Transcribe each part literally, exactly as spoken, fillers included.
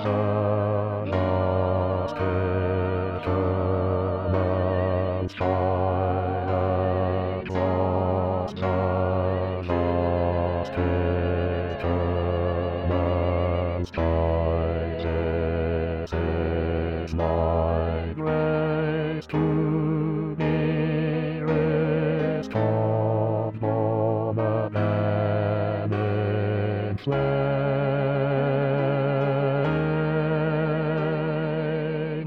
lost fisherman's child lost the lost fisherman's child. This is my grace to be restored from a man in flame.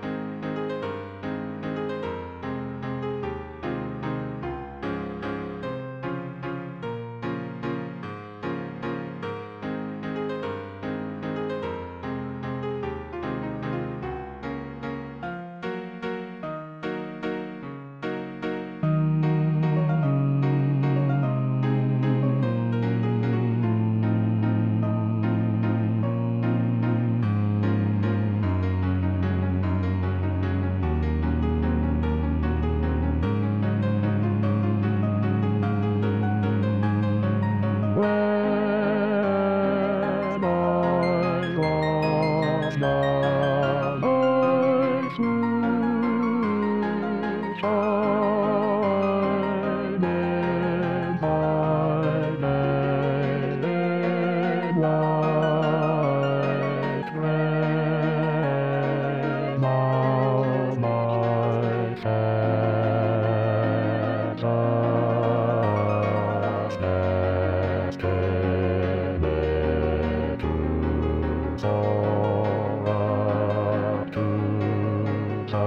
When I lost my life to shine in highlighted white rain, all my sins destined to soar up to the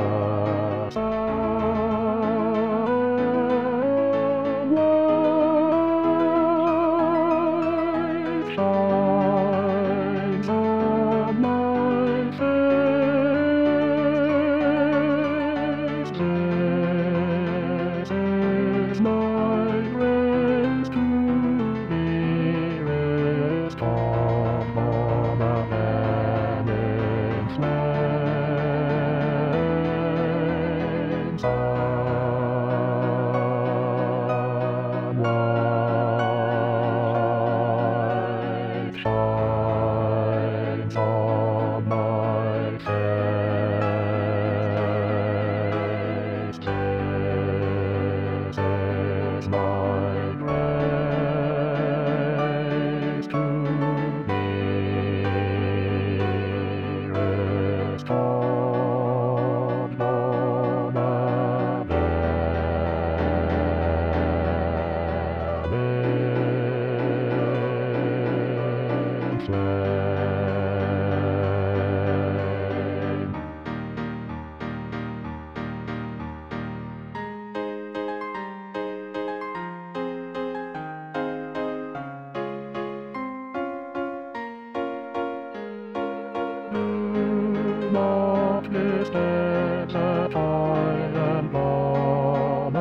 sunlight shines on my face. This is my grace to be restored from a man in flames. Sunlight shines on my face. This is my grace to be restored from a man in flame. Do not mistake that I am gone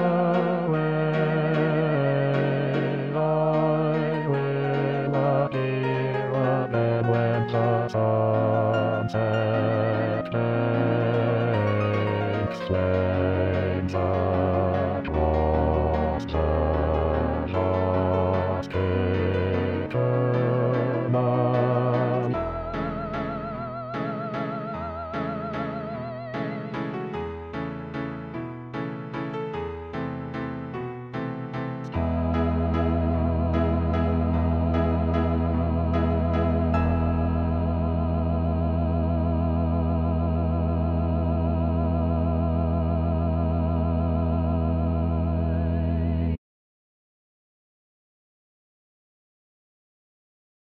away. I will appear again when the sunset takes flames across the lost